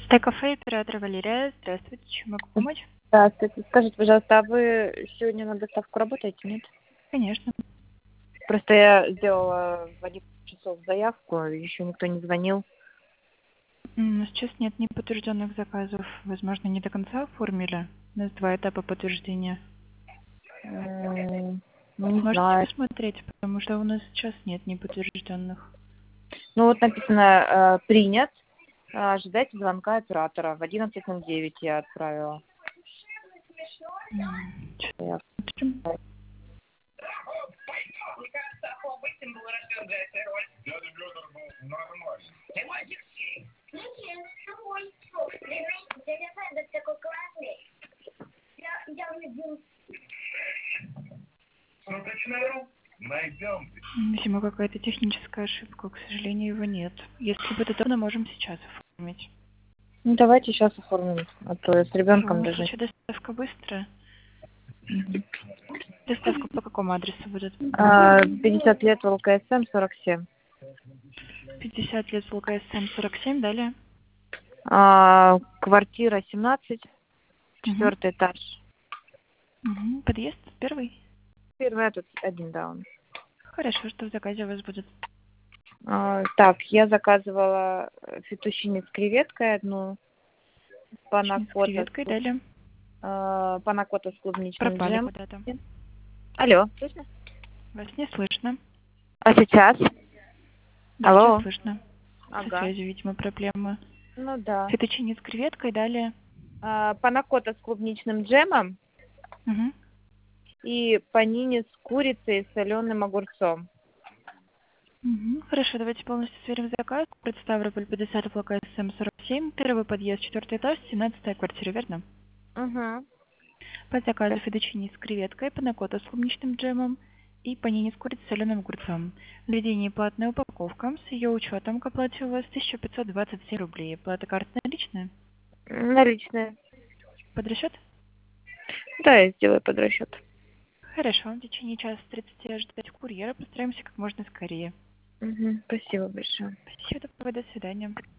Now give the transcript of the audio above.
Стай-кафе, оператор Валерия. Здравствуйте, чем могу помочь? Здравствуйте. Скажите, пожалуйста, а вы сегодня на доставку работаете, нет? Конечно. Просто я сделала в 11 часов заявку, еще никто не звонил. Сейчас нет неподтвержденных заказов. Возможно, не до конца оформили. У нас 2 этапа подтверждения. Ну, не Можете знаю. посмотреть, потому что у нас сейчас нет неподтвержденных. Ну, вот написано «принят». Ожидайте звонка оператора. В 11:09 я отправила. Сейчас Я- смотрим. Видимо, какая-то техническая ошибка. К сожалению, его нет. Если будет удобно, можем сейчас оформить. Ну, давайте сейчас оформим, а то я с В ребенком любом даже. случае, доставка быстрая. Доставка по какому адресу будет? 50 лет в ЛКСМ 47. 50 лет ЛКСМ 47, далее. Квартира 17, Угу. 4 этаж. Угу. Подъезд первый. Первый, тут один, да, он. Хорошо, что в заказе у вас будет? Так, я заказывала фетучини с креветкой одну, С креветкой, далее. панакотта с клубничным Пропали джемом. куда-то. Алло, слышно? Вас не слышно. А сейчас? Да, сейчас Алло. слышно. Со Ага. связью, видимо, проблемы. Ну да. Фетучини с креветкой, далее. Панакотта с клубничным джемом Угу. и панини с курицей и соленым огурцом. Угу. Хорошо, давайте полностью сверим заказ. Ставрополь 50, ЛКСМ 47, первый подъезд, 4 этаж, 17-я квартира, верно? Угу. По заказу фетучини с креветкой, панакотта с клубничным джемом и панини с курицей с соленым огурцом. Введение платная упаковка. С ее учетом к оплате у вас 1527 рублей. Плата карты наличная? Наличные. Под расчет? Да, я сделаю под расчет. Хорошо. В течение часа 30 ожидать курьера. Постараемся как можно скорее. Угу. Спасибо большое. Спасибо, до свидания.